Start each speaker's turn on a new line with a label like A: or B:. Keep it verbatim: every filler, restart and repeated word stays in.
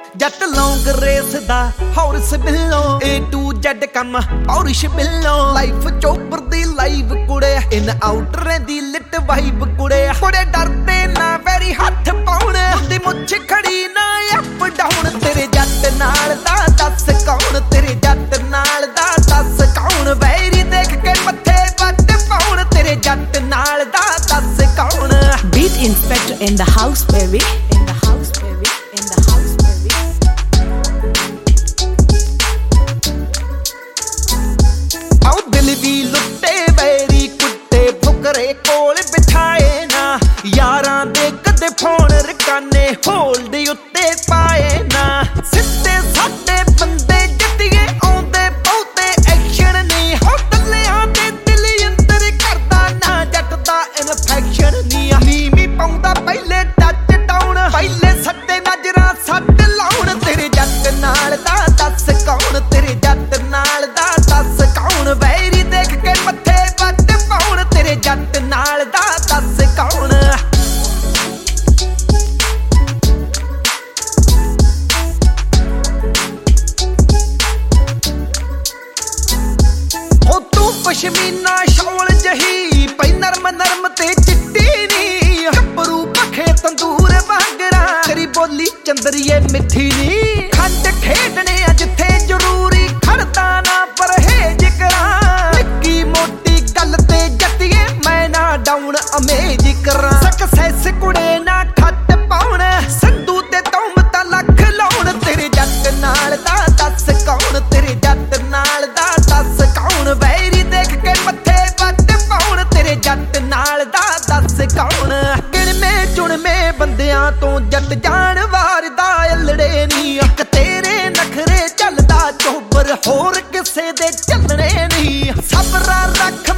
A: जट लौंग रेस दा हॉर्स बिल्लो ए टू जेड कम पौरिश बिल्लो लाइफ चोपर दी लाइव कुड़े इन आउटर दी लिट वाइब कुड़े कुड़े डरदे ना वेरी हथ पाउण दी मुछ खड़ी ना अप डाउन तेरे जट नाल दा दस कौन तेरे जट नाल दा दस कौन वैरी देख के मथे वट पाउण तेरे जट नाल दा दस कौन
B: Beat Inspector in the house baby in the house baby in the house baby
A: आओ दिल दी लुट्टे वैरी कुत्ते फुकरे कोल बिठाए ना यारां दे कदे फोन रकाने होल्ड उत्ते पाए ना सिद्धे साडे बंदे जतिए आउंदे बहुते एक्शन नहीं हो टल्लियां दे दिल अंदर करदा ना जट दा इन्फेक्शन नहीं नीमी पाउंदा पहले टच डाउन पहले सट्टे नजरां सट लाउण तेरे जट नाल दा दस कौन तेरे जट नाल दा दस कौन वैरी देख के मथे वट पाउण तेरे जट नाल दा दस कौन हो तू पश्मीना शॉल जही पई नरम नरम ते चिट्टी नी गब्बरू पखे तंदूर वांगरा तेरी बोली चंदरिए मिठी नी खंड खेडने जिथे जरूरी खड़दा ना परहेज करा निक्की मोटी गल ते जतिए मैं ना डाउन अमेज करा सक्सेस कुड़े ना खट पाउण संधू ते तौमता लख लाउण तेरे जट नाल दा दस कौन तेरे जट नाल दा दस कौन वैरी देख के मथे वट पाउण तेरे जट नाल दा दस कौन गिणमे चुणमे बंदियां तो जट जान वारदा अलड़े नी अक तेरे नखरे चलदा चोबर होर किसे दे चलने नी सबरा रख